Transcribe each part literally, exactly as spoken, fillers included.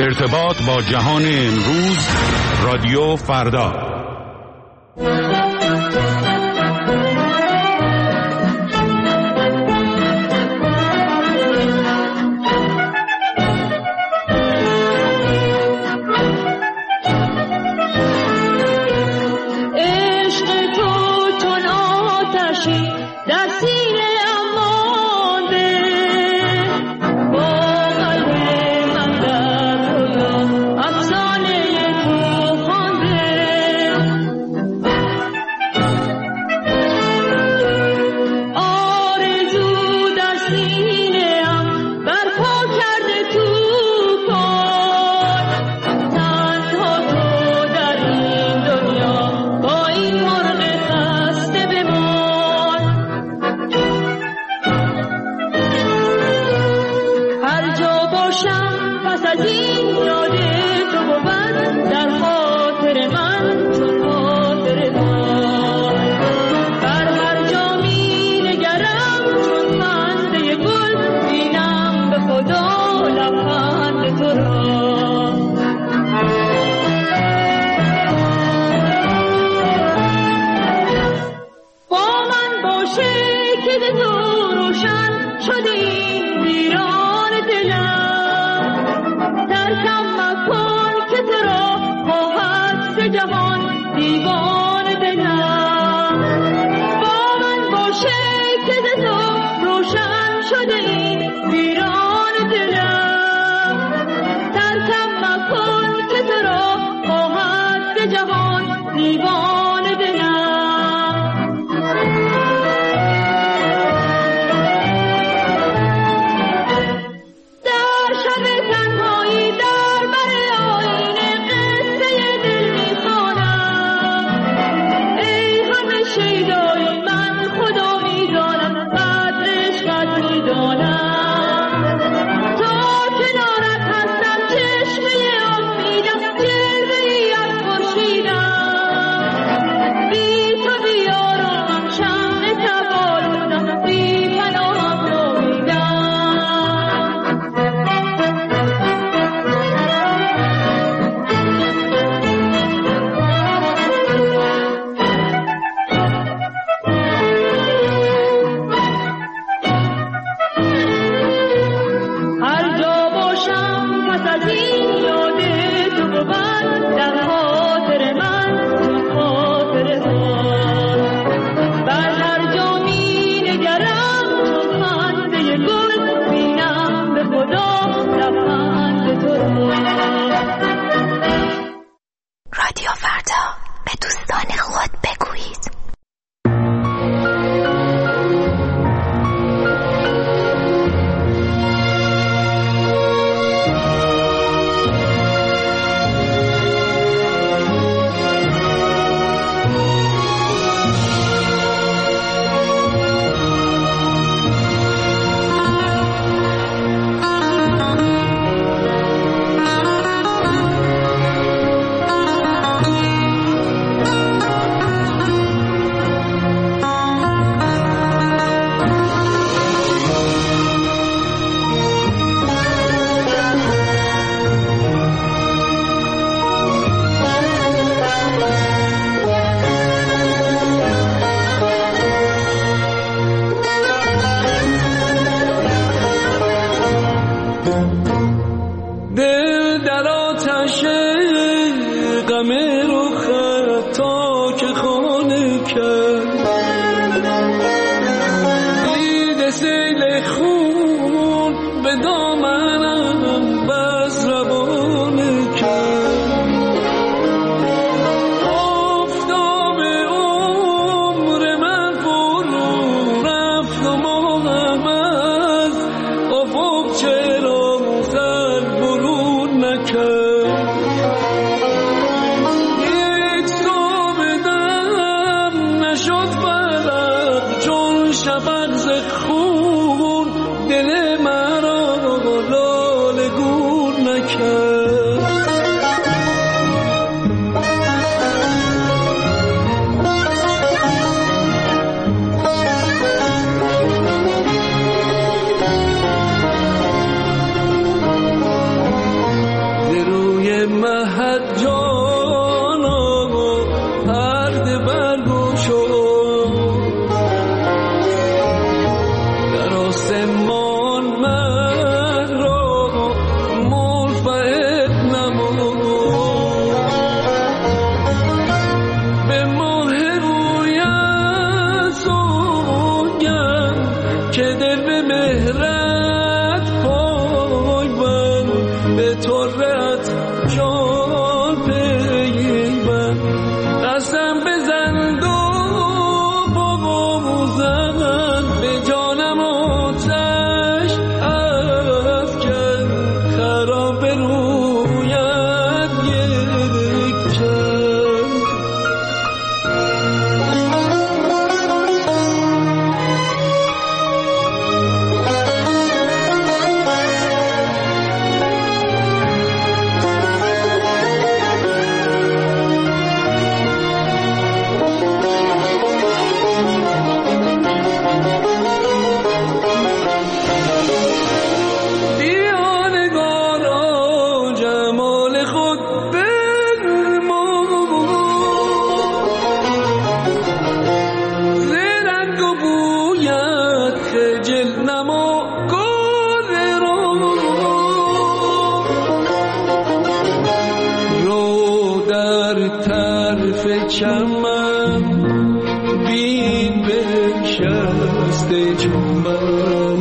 ارتباط با جهان امروز، رادیو فردا. طرف چمن بی بنشسته چمن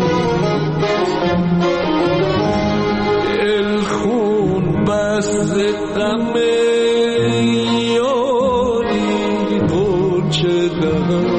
دل خون بست غم یاری قنچه دهن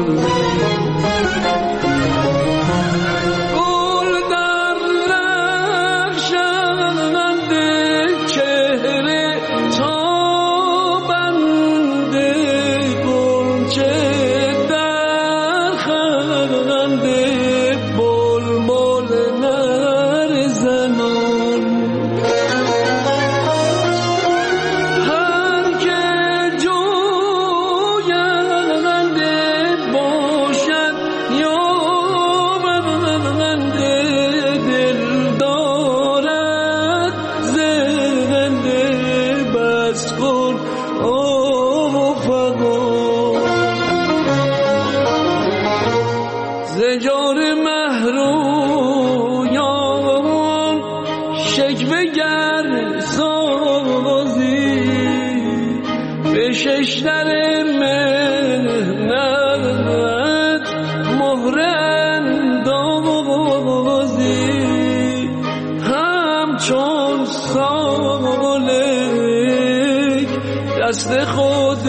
دست خود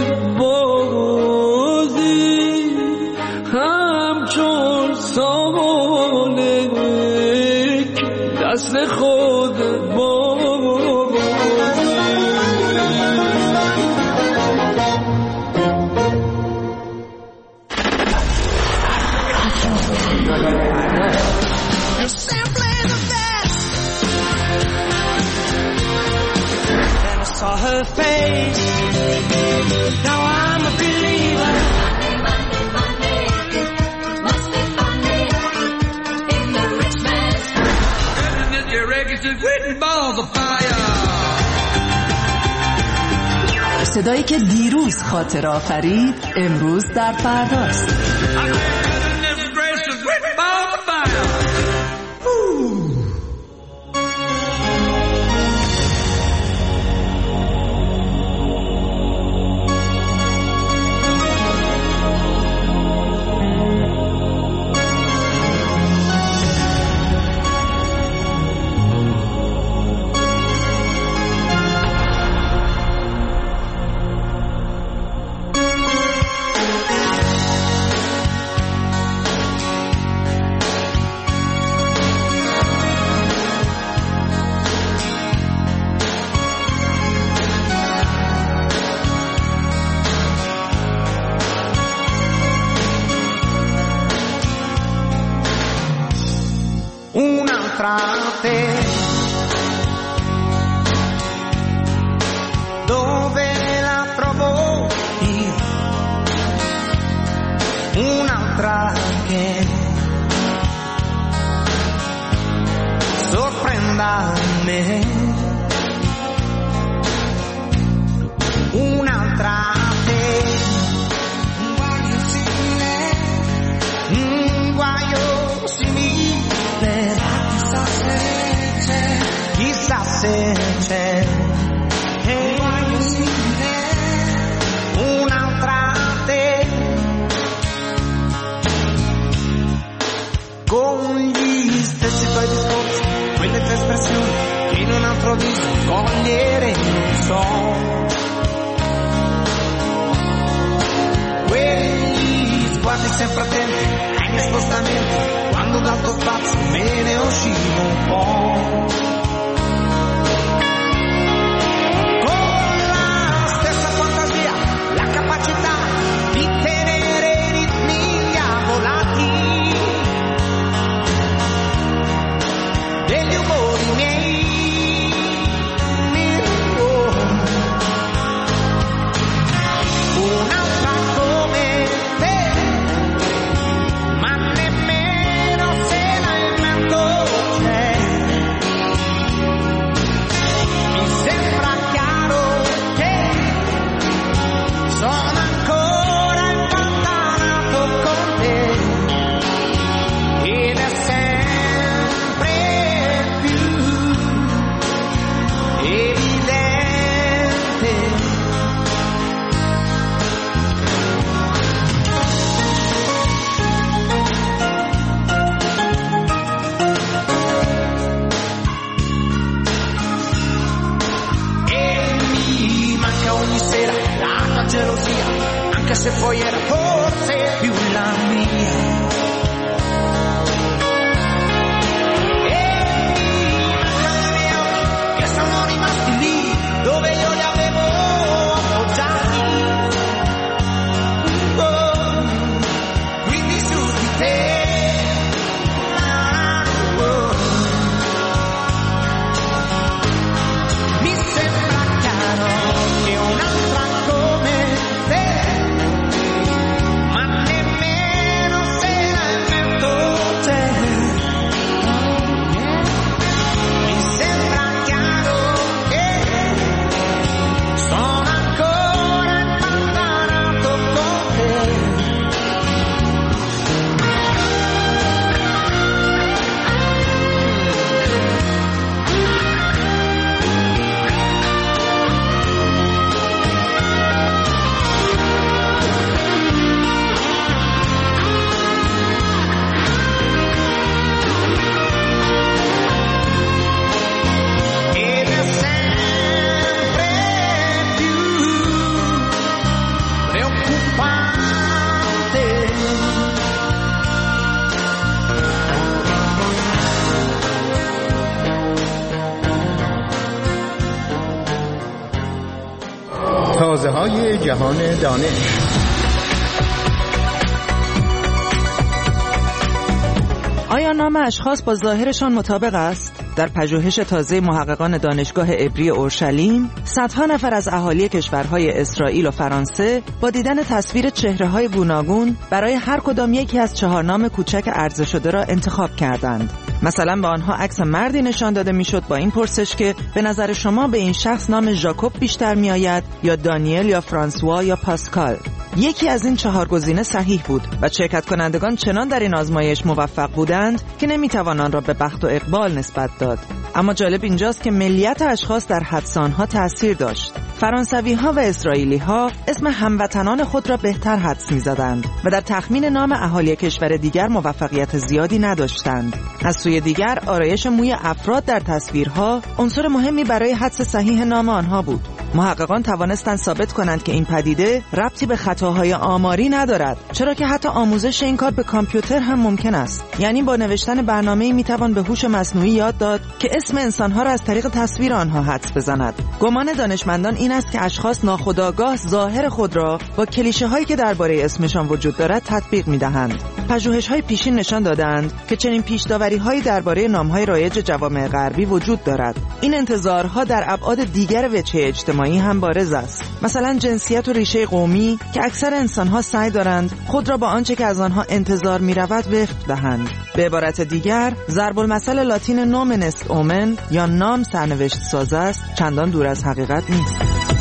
بازی همچون سالک دست خود بازی Saw her face. Now I'm a believer. Monday, Monday, Monday. It must be funny in the rich man's house. And then your records are written balls of fire. صدایی که دیروز خاطر آفرید امروز در فرداست. Dove la trovo io? Un'altra che sorprenda me. Un'altra te, un guaio simile, un guaio simile. Chissà se c'è, chissà se c'è. Un'altra te con gli stessi tuoi discorsi, quelle tue espressioni che in un altro viso cogliere non so. Quegli sguardi sempre attenti ai miei spostamenti, quando dal tuo spazio me ne uscivo un po'. Di tenere i ritmi diavolati degli umori miei, oh. Un'altra come te, ma nemmeno se la invento c'è. gelosia, anche se poi era forse più la mia. Dove io li avevo appoggiati, oh, quindi su di te, oh. Mi sembra chiaro che un'altra come te, ma nemmeno se l'hai detto te. Mi sembra chiaro che sono ancora impantanato con te. Ed è sempre più preoccupante. تازه های جهان دانش. آیا نام اشخاص با ظاهرشان مطابق است؟ در پژوهش تازه محققان دانشگاه عبری اورشلیم، صدها نفر از اهالی کشورهای اسرائیل و فرانسه با دیدن تصویر چهره‌های گوناگون برای هر کدام یکی از چهار نام کوچک عرضه شده را انتخاب کردند. مثلا به آنها عکس مردی نشان داده میشد با این پرسش که به نظر شما به این شخص نام ژاکوب بیشتر میآید یا دانیل یا فرانسوا یا پاسکال؟ یکی از این چهار گزینه صحیح بود و شرکت کنندگان چنان در این آزمایش موفق بودند که نمیتوان آن را به بخت و اقبال نسبت داد. اما جالب اینجاست که ملیت اشخاص در حدس آنها تأثیر داشت. فرانسوی ها و اسرائیلی ها اسم هموطنان خود را بهتر حدس می‌زدند و در تخمین نام اهالی کشور دیگر موفقیت زیادی نداشتند. از سوی دیگر آرایش موی افراد در تصویرها عنصر مهمی برای حدس صحیح نام آنها بود. محققان توانستند ثابت کنند که این پدیده ربطی به خطاهای آماری ندارد، چرا که حتی آموزش این کار به کامپیوتر هم ممکن است. یعنی با نوشتن برنامه‌ای میتوان به هوش مصنوعی یاد داد که اسم انسانها را از طریق تصویر آنها حدس بزند. گمان دانشمندان این است که اشخاص ناخودآگاه ظاهر خود را با کلیشه‌هایی که درباره اسمشان وجود دارد تطبیق می‌دهند. پژوهش‌های پیشین نشان دادند که چنین پیش‌داوری‌هایی درباره نام‌های رایج جوامع غربی وجود دارد. این انتظارها در ابعاد دیگر وجه اجتماعی هم بارز است. مثلا جنسیت و ریشه قومی که اکثر انسان‌ها سعی دارند خود را با آنچه که از آنها انتظار می‌رود وفق دهند. به عبارت دیگر، ضرب المثل لاتین نومن است اومن یا نام سرنوشت ساز است چندان دور از حقیقت نیست.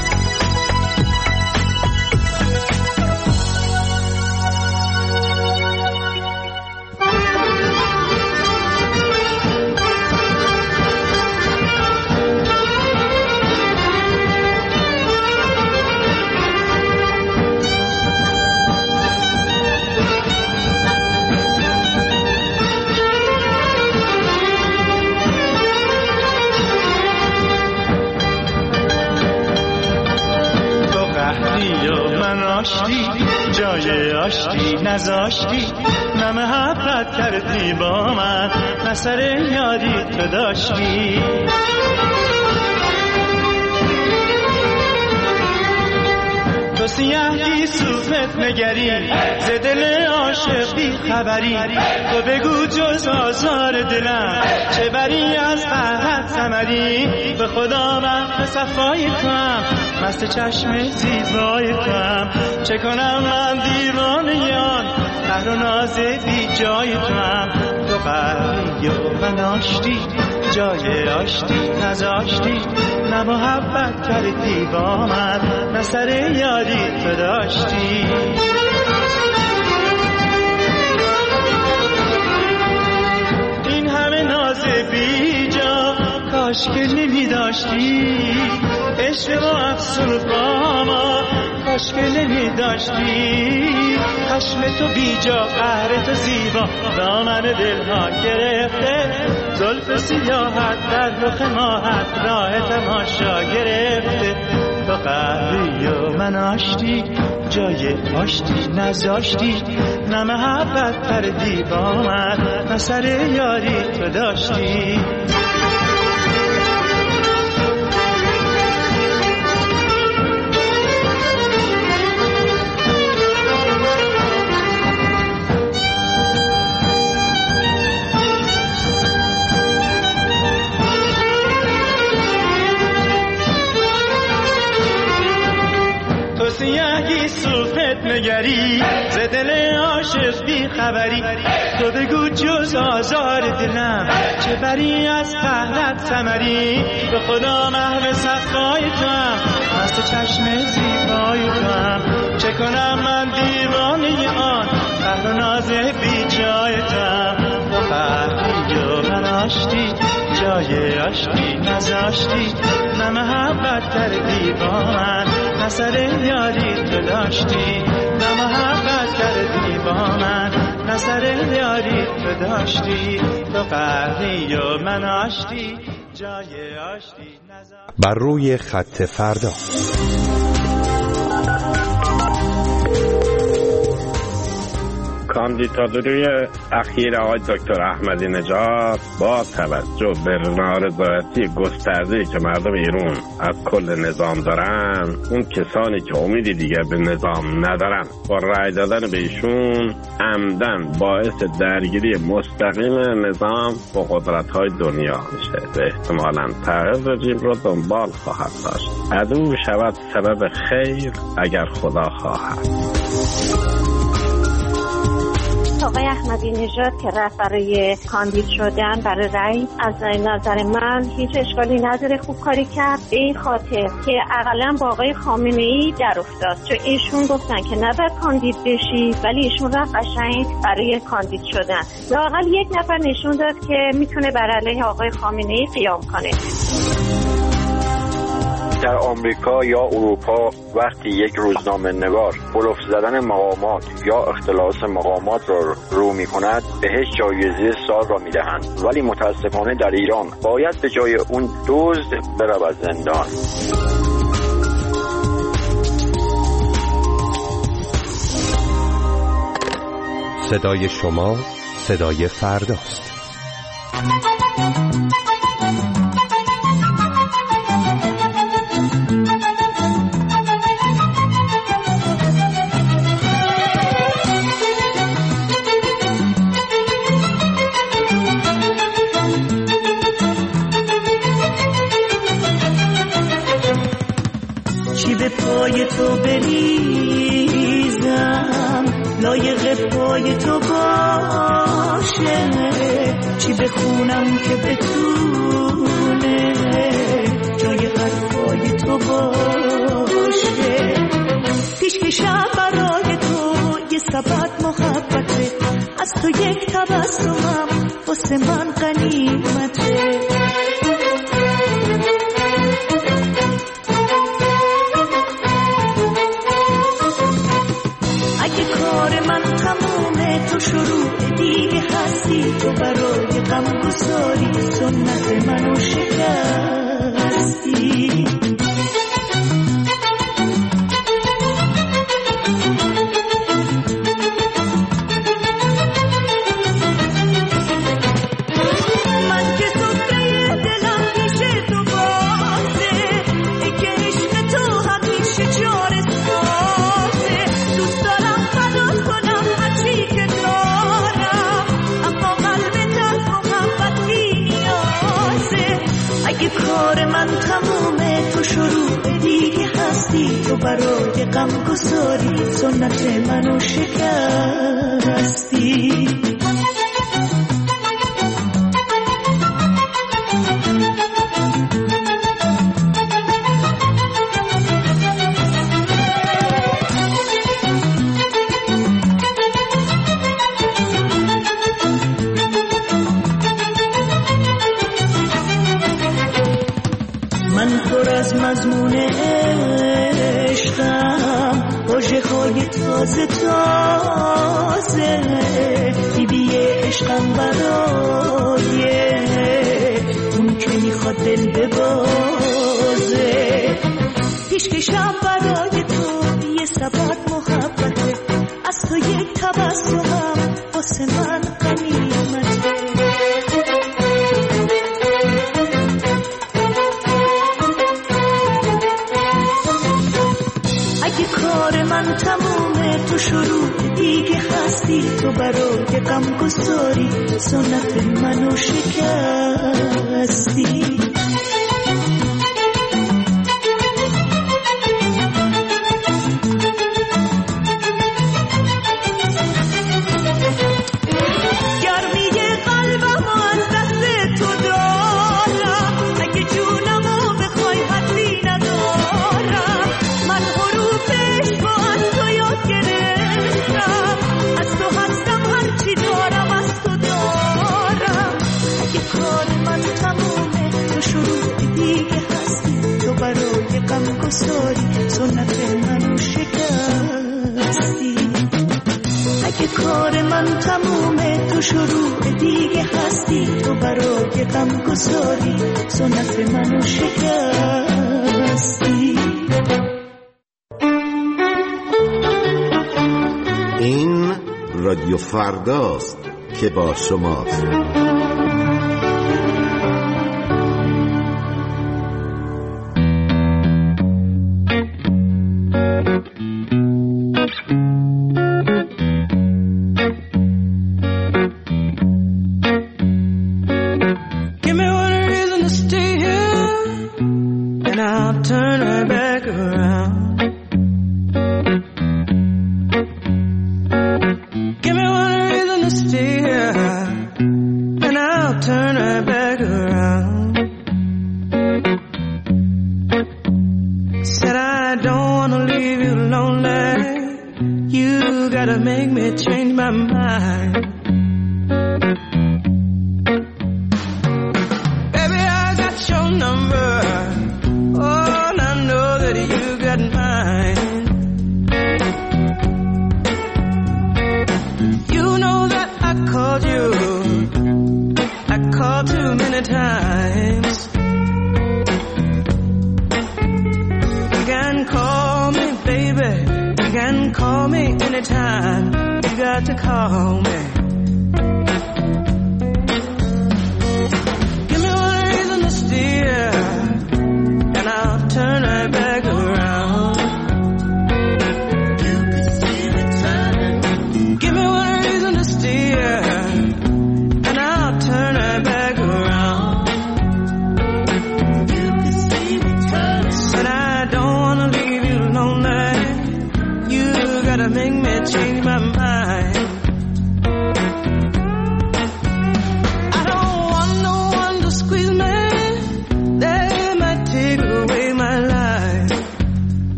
جای آشتی نذاشتی، نه محبت کردی با من، نه سر یاری تو داشتی. تو سیاهی صوفت نگری، ز دل عاشق بی خبری. تو بگو جز آزار دلم چه بری از فرحت ثمری. به خدا من به صفای توام، مست چشم زیبای توام. چه کنم من دیوانه آن قهر و ناز بی جای توام. تو قهری و من آشتی، جای آشتی نذاشتی، نه محبت کردی با من، نه سر یاری تو داشتی. این همه ناز بی جا کاش که نمی داشتی. عشق و افسون و باما کاش که نمی داشتی. خشم تو بی جا، قهر تو زیبا دامن دلها گرفته. زلف سیاحت در رخ ماهت راه تماشا گرفته. تو قهری و من آشتی جای آشتی نذاشتی نه محبت کردی با من نه سر یاری تو داشتی سیاهی صورت نگری ز دل عاشق بی خبری تو بگو جز آزار دلم چه بری از قهرت ثمری به خدا محو صفای توام مست چشم زیبای توام چه کنم من دیوانه آن قهر و ناز بی جای توام تو قهری و من آشتی جای آشتی نذاشتی نه محبت کردی با من نه سر یاری تو داشتی نه محبت کردی با من نه سر یاری تو داشتی تو قهری و من آشتی جای آشتی نذاشتی. بر روی خط فردا کاندیداتوری اخیر آقای دکتر احمدی نژاد با توجه به نارضایتی گسترده‌ای که مردم ایران از کل نظام دارن، اون کسانی که امیدی دیگه به نظام ندارن با رأی دادن به ایشون عمدن باعث درگیری مستقیم نظام با قدرت‌های دنیا میشه و احتمالاً تغییر رژیم رو دنبال خواهد داشت. عدو شود سبب خیر اگر خدا خواهد. آقای احمدی نژاد که رفت برای کاندید شدن برای رأی، از نظر من هیچ اشکالی نداره، خوب کاری کرد. به این خاطر که اقلا با آقای خامنه‌ای در افتاد، چون ایشون گفتن که نباید کاندید بشی ولی ایشون رفت قشنگ برای کاندید شدن. لااقل یک نفر نشون داد که میتونه بر علیه آقای خامنه‌ای قیام کنه. در آمریکا یا اروپا وقتی یک روزنامه نگار بلوف زدن مقامات یا اختلاس مقامات را رو, رو می کند بهش جایزه سال را می دهند، ولی متاسفانه در ایران باید به جای اون دزد برود زندان. صدای شما صدای فرداست. پای تو بریزم لایق پای تو باشه، چی بخونم که بتونه جای حرفای تو باشه، پیشکشم برای تو یه سبد محبته، از تو یک تبسمم واسه من غنیمته. تو شروع دیگه هستی، تو برای غم گساری سنت منو شکستی. من که سفره دلم پیش تو بازه، ای که عشق تو همیشه جار سازه، دوست دارم فدا کنم هرچی که اگه کار من تمومه تو شروع دیگه هستی، تو برای غم گساری سنت منو شکستی. من پر از مضمون عشقم، واژه های تازه تازه، بیبی عشقم برای اون که میخواد دل ببازه، پیشکشم برای تو یه سبد محبته، از تو یک تبسمم واسه من غنیمته. اگه کار من تمومه تو شروع دیگه هستی، تو برای غم گساری سنت منو شکستی. سنت منو شکستی. اگه کار من تمومه تو شروع دیگه هستی، تو برای غم گساری سنت منو شکستی. این رادیو فرداست که با شماست.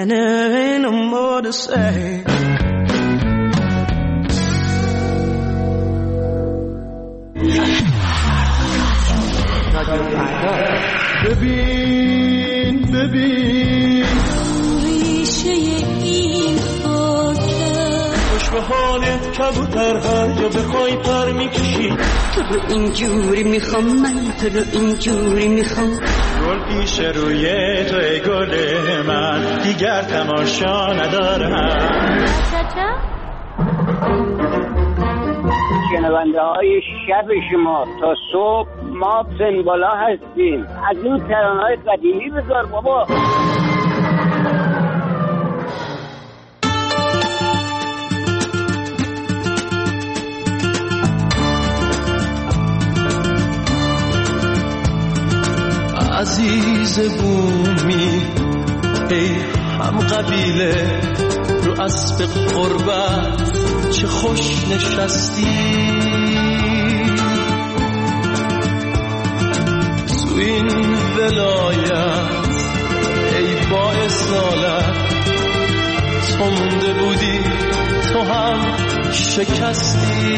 and there ain't no more to say. ببین ببین ریشه این خاکه خوش به حالت کبوترها یا بخوای پر میکشی تو رو اینجوری میخوام من تو رو اینجوری میخوام گل پیش روی توی گل من دیگر تماشا ندارم شنونده های شب شما تا صبح ما سنبالا هستیم از این ترانه های قدیمی بذار بابا. عزیز بومی ای هم قبیله رو اسب قربت چه خوش نشستی تو این ولایت ای با اصالت تو مونده بودی تو هم شکستی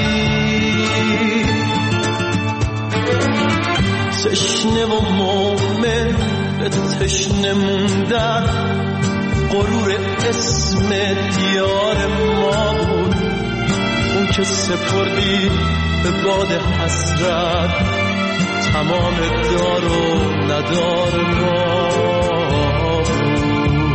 تشنه و مومن به تشنه موندن غرور اسم دیار ما بود اون که سپردی به باد حسرت تمام دار و ندار ما بود.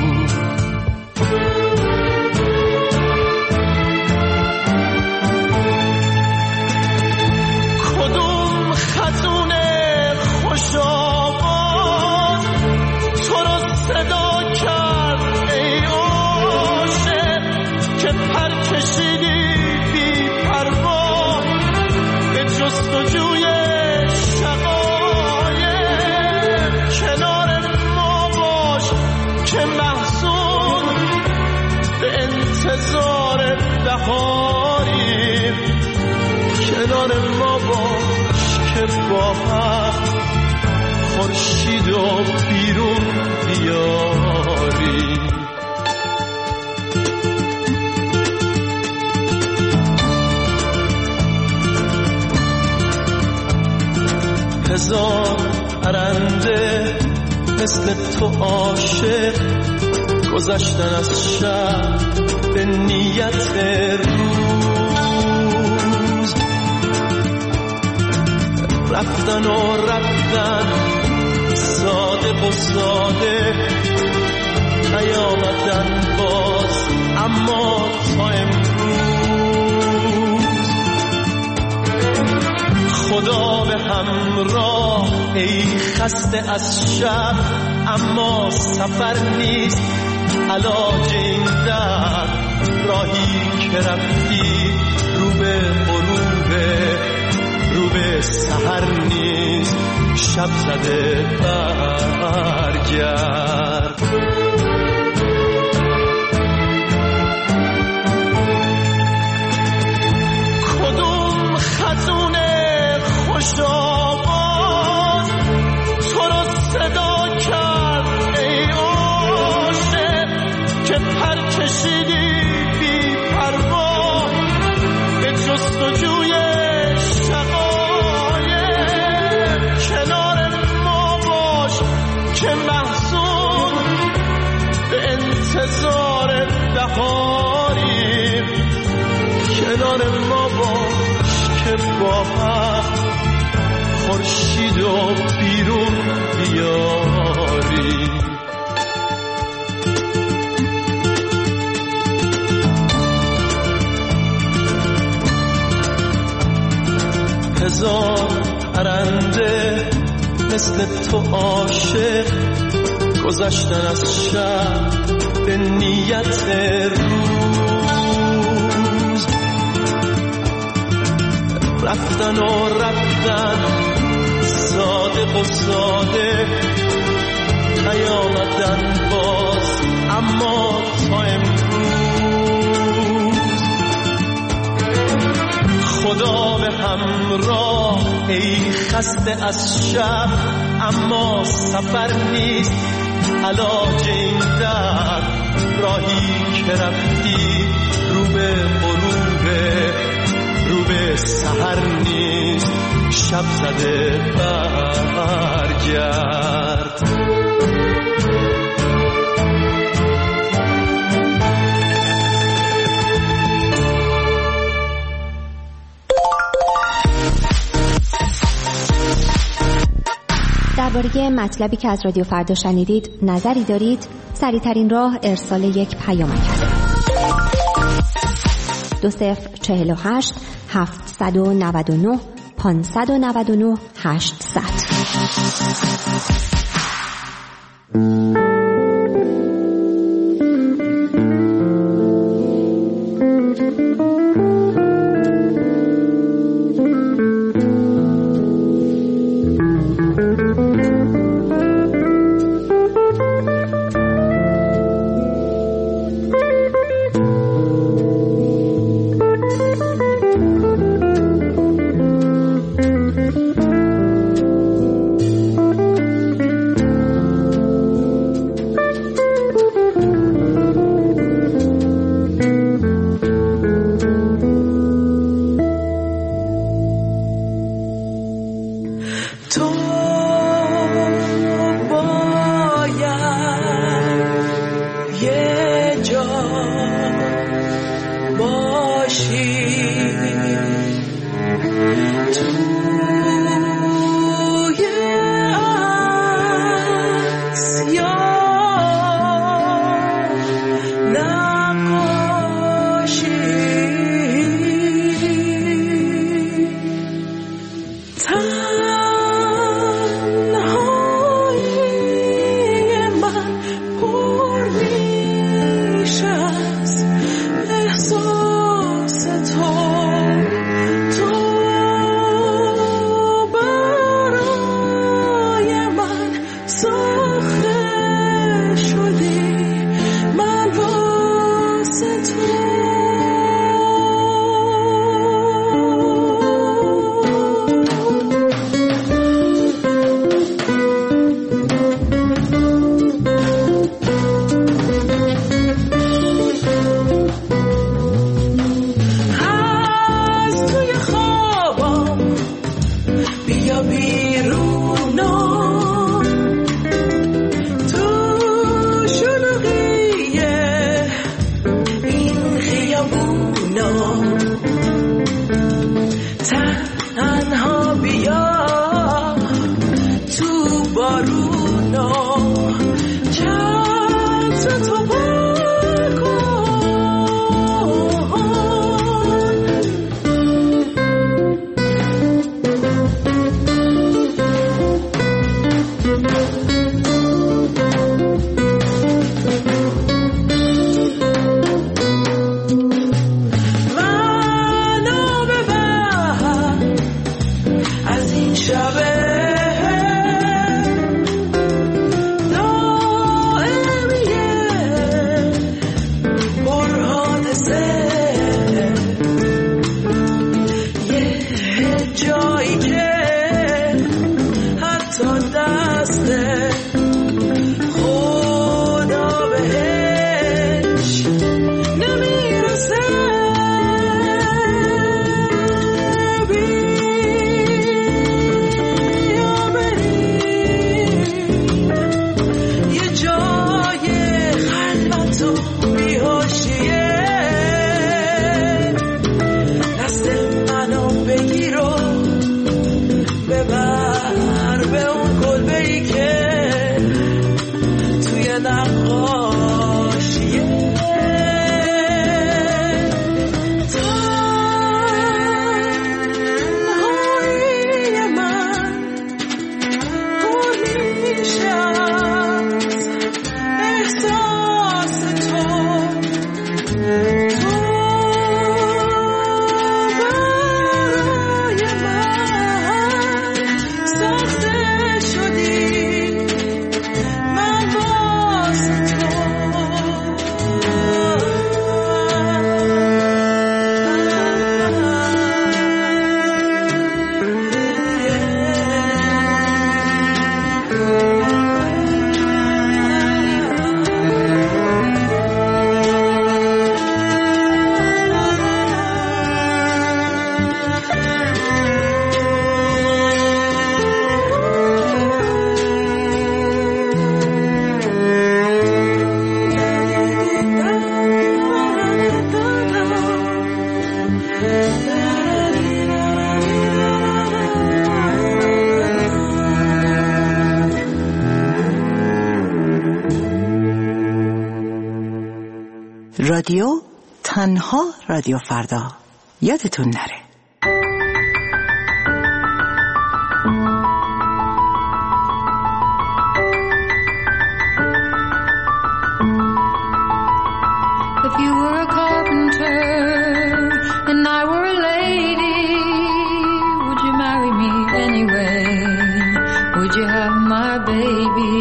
کدوم خزونه خوش آواز تو رو صدا کرد ای عاشق که پر کشیدی بی پروا به جستجوی شقایق کنار ما باش که محزون به انتظار بهاری کنار ما باش که با هم خورشید و بیرون بیاری. هزار پرنده مثل تو عاشق گذشتن از شب به نیت روز رفتن و رفتن صادق و ساده نیامدن باز اما تا امروز خدا به همراه ای خسته از شب اما سفر نیست علاج این درد راهی که رفتی رو به غروبه رو به سحر نیست شب زده برگرد. کدوم خزونه خوش آواز تو رو صدا کرد ای عاشق که پر کشیدی بی پروا به جستجوی شقایق کنار ما باش که محزون به انتظار بهاری کنار ما باش که با هم خورشید و بیرون بیاری. هزار پرنده مثل تو عاشق گذشتن از شب به نیت روز رفتن و رفتن صادق و ساده نیامدن باز اما تا امروز خدا به همراه ای خسته از شب اما سفر نیست علاج این درد راهی که رفتی رو به غروبه، رو به سحر نیست شب زده برگرد. درباره مطلبی که از رادیو فردا شنیدید نظری دارید؟ سریع‌ترین راه ارسال یک پیامک است. دو صفر چهل و هشت هفتصد و نود و نه پانصد و نود و نه هشتصد. رادیو تنها رادیو فردا، یادتون نره. If you were a carpenter and I were a lady, would you marry me anyway? Would you have my baby?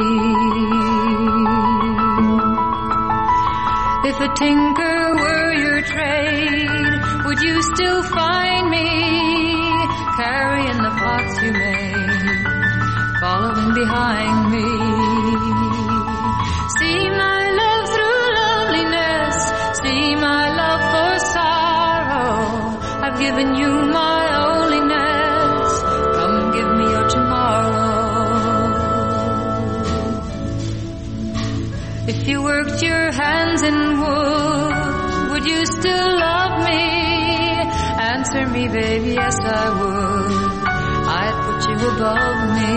If a tinker were your trade, would you still find me carrying the pots you made, following behind me? See my love through loneliness, see my love for sorrow. I've given you my onlyness, come give me your tomorrow. If you worked your hands in wood, would you still love me? Answer me, baby, yes I would. I'd put you above me.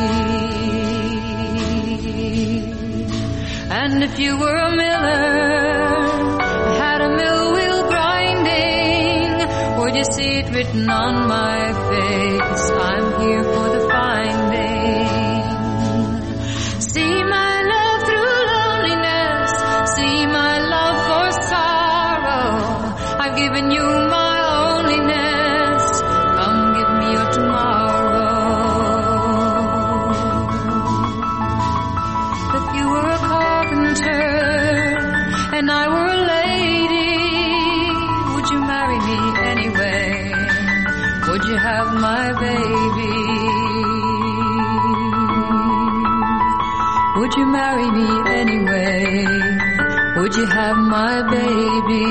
And if you were a miller, had a mill wheel grinding, would you see it written on my face? I'm here for the finding. See my love through loneliness, see my love for sorrow. I've given you my onlyness, come give me your tomorrow. If you were a carpenter and I were a lady, would you marry me anyway? Would you have my baby? Would you marry me anyway? Would you have my baby?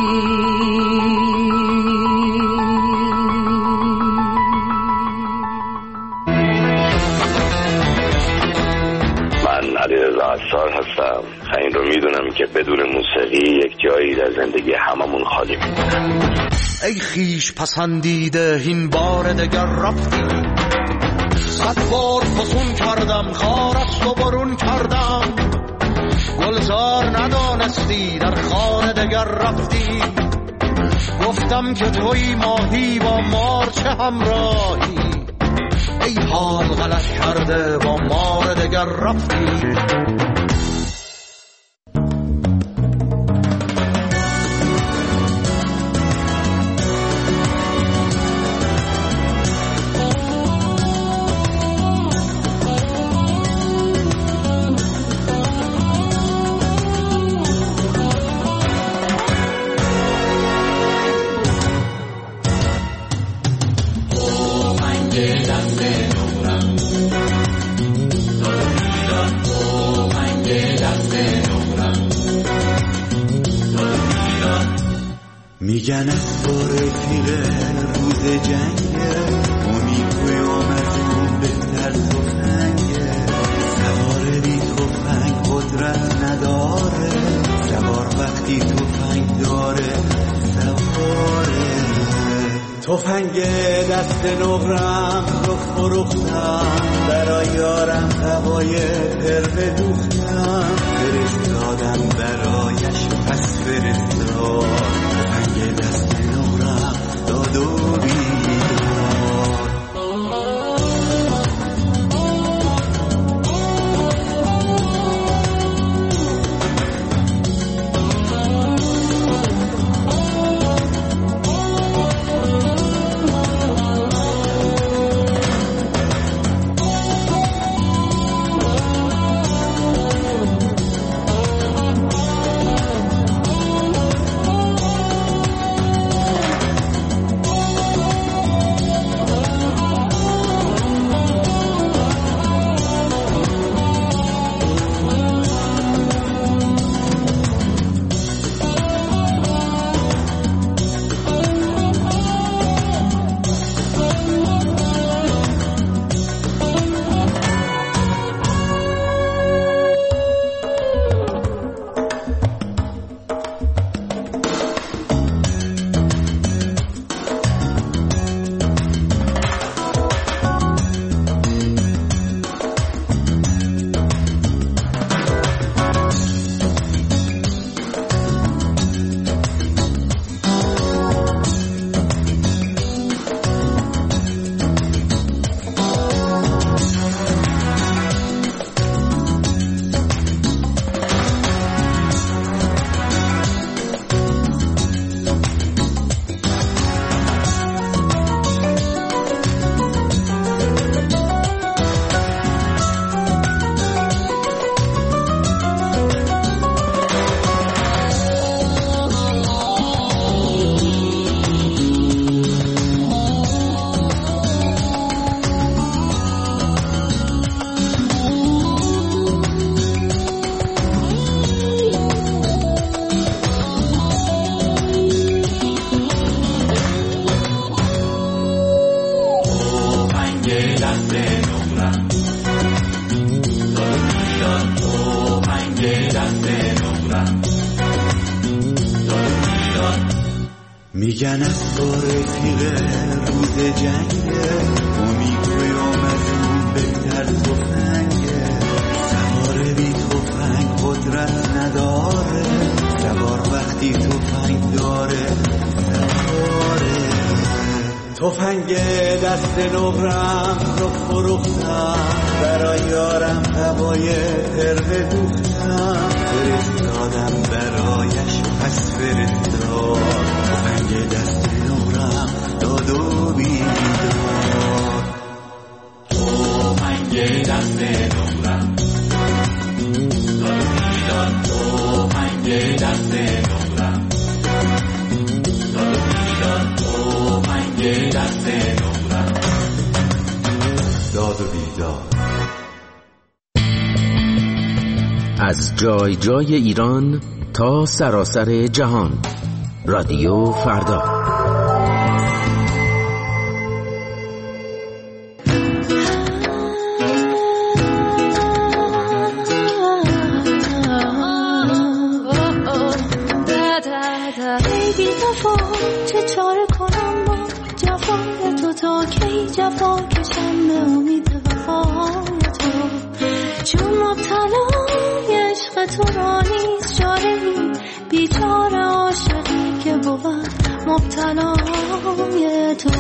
من علیرضا عصار هستم. این رو میدونم که بدون موسیقی یک جایی در زندگی هممون خالی میمونه. ای خیش پسندیده این بار دگر رفتی، صد بار فسون کردم خار از تو برون کردم، گلزار ندانستی در خانه دگر رفتی، گفتم که توی ماهی با مار چه همراهی، ای حال غلط کرده با مار دگر رفتی. میگن اخبار تیره روز جنگه، امیدوی آمدون بهتر تفنگه، سوار بی تفنگ قدرت نداره، سوار وقتی تفنگ داره سواره. تفنگ دست نقرم رو فروختم، برای یارم هوای پر بدوختم، فرستادم برایش پس فرستاد، تفنگ دست نقرم داد و بیدار. رفیق روز جنگه امیدوارم از اون بهتر تفنگه سوار بی تفنگ قدرت نداره سوار وقتی تفنگ داره سواره تفنگ دست نقرم رو فروختم برای یارم هوای هرمه دوختم فرستادم برایش پس فرستاد تفنگ دست نقرم داد و بیدار تفنگ دست نقرم داد و بیدار تفنگ دست نقرم داد و بیدار تفنگ دست نقرم داد و بیدار. از جای جای ایران تا سراسر جهان، رادیو فردا. بی وفا چه چاره کنم با جفای تو تا کی جفا کشم به امید وفای تو چون مبتلای عشق تو را نیست چاره ای بیچاره عاشقی که بود مبتلای تو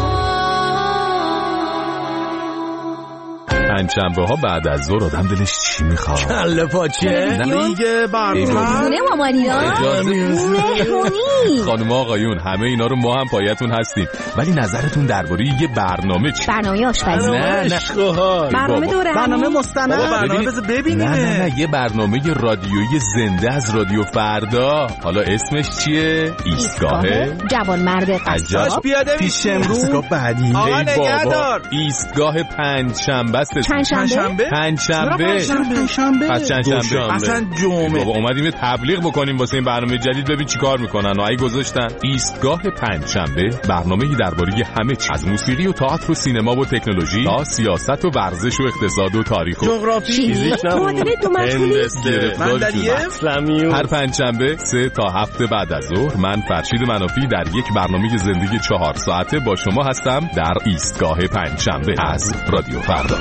شنبه ها بعد از ظهر آدم دلش چی میخواد؟ کله پاچه دیگه برنامه خونه مامانینا مهمونی. خانم آقایون همه اینا رو ما هم پایتون هستیم، ولی نظرتون درباره یه برنامه چی؟ برنامه آشپزی. نه نه برنامه دوره برنامه مستند. برنامه بذار ببینیم. نه نه نه یه برنامه رادیویی زنده از رادیو فردا. حالا اسمش چیه؟ ایستگاه جوانمرد قصاب. پیاده پیش امروز بعدی. آقا نگهدار. ایستگاه پنج شنبه است. چند شنبه؟ پنج شنبه. پس چند شنبه. اصلا جمعه. بابا اومدیم تبلیغ بکنیم واسه این برنامه جدید، ببین چیکار میکنن و ای گذاشتن. ایستگاه پنج شنبه برنامه‌ای درباره همه چیز، از موسیقی و تئاتر و سینما و تکنولوژی تا سیاست و ورزش و اقتصاد و تاریخ و جغرافی، فیزیک، معادله دو مخزونی، مندلیه. هر پنج شنبه سه تا هفت بعد از ظهر من فرشید منافی در یک برنامه زندگی چهار ساعته با شما هستم در ایستگاه پنج شنبه از رادیو فردا.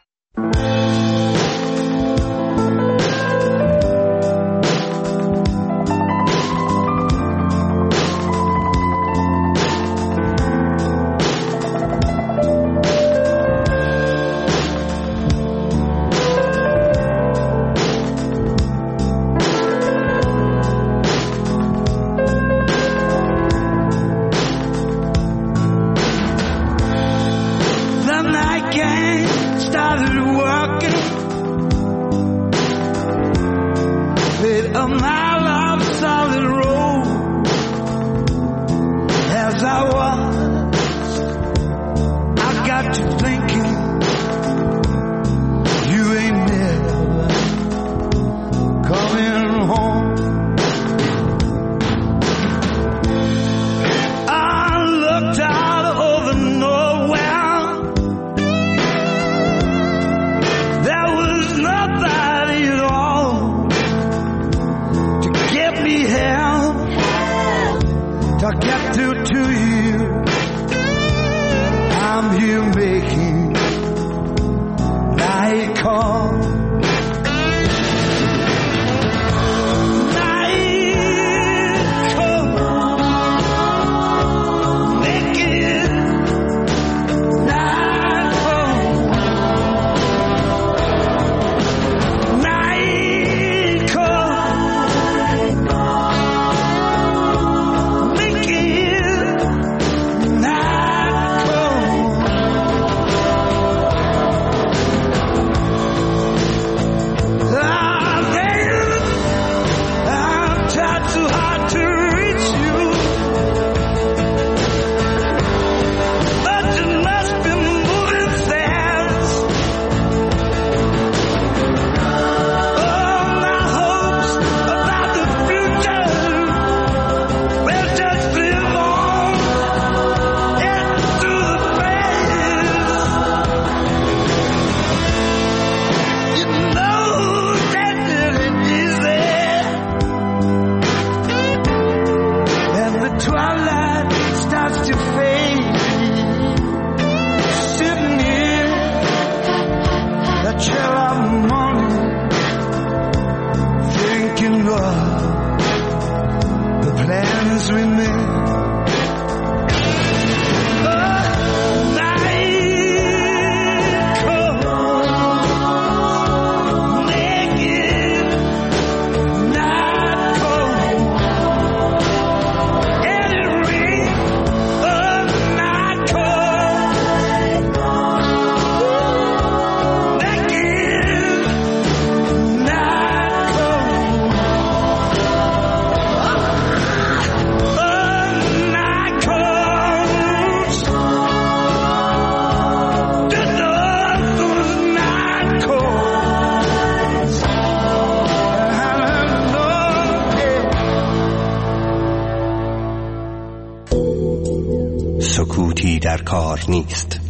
سکوتی در کار نیست.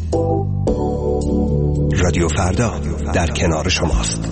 رادیو فردا در کنار شماست.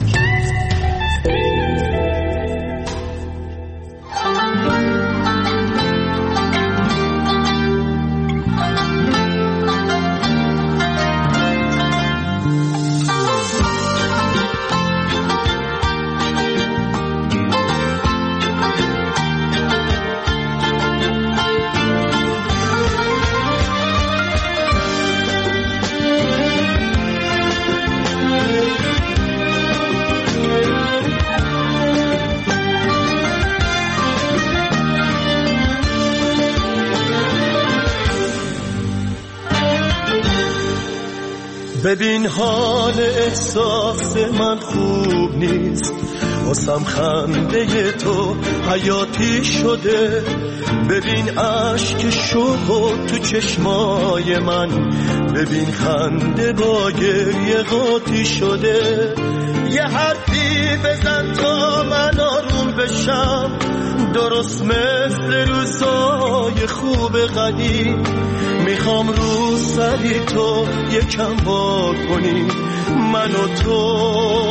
ببین حال احساس من خوب نیست، واسم خنده تو حیاتی شده. ببین عشق شوق تو چشمای من، ببین خنده با گریه قاطی شده. یه حرفی بزن تا من آروم بشم، درست مثل روزای خوب قدیم. میخوام رو سری تو یکم وا کنی، من و تو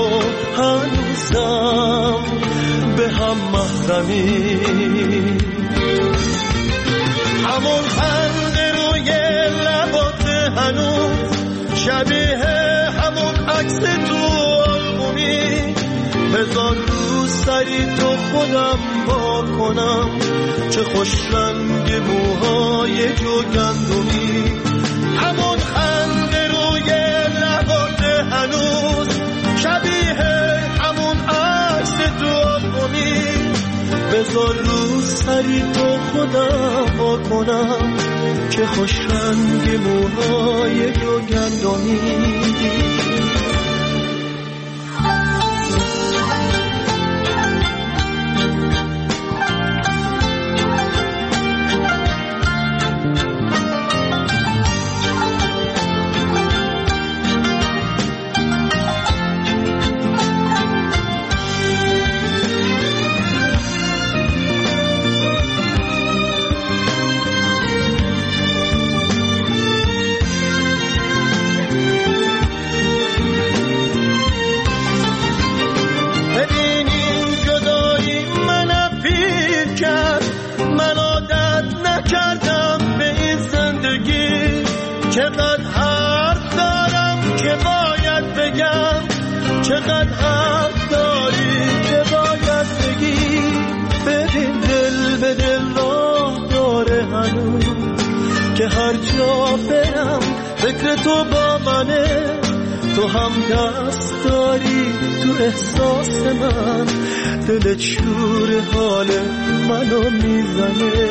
هنوزم به هم محرمی. همون خنده روی لبات هنوز شبیه همون عکس تو آلبومی. بذار رو سری تو خودم با کنم، چه خوش رنگ موهای جوگندمی. همون خنده روی لبات هنوز شبیه همون عکس تو آلبومی. بذار رو سری تو خودم با کنم، چه خوش رنگ موهای جوگندمی. چقدر حرف دارم که باید بگم، چقدر حرف داری که باید بگی. ببین دل به دل راه داره هنوز، که هر جا برم فکر تو با منه. تو هم دست داری تو احساس من، دل شور حال منو میزنه.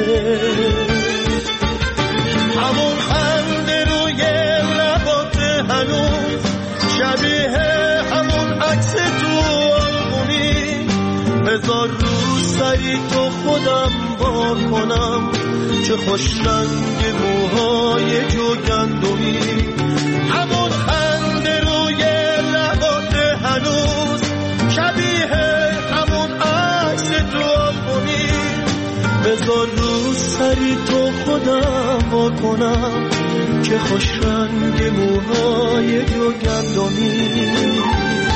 همون خنده روی لبات هنوز شبیه همون عکس تو آلبومی. بذار رو سری تو خودم با کنم، چه خوش رنگ موهای جوگندمی. همون خنده روی لبات هنوز شبیه همون عکس تو آلبومی. بذار رو سری تو خودم با کنم، چه خوش رنگ موهای جوگندمی.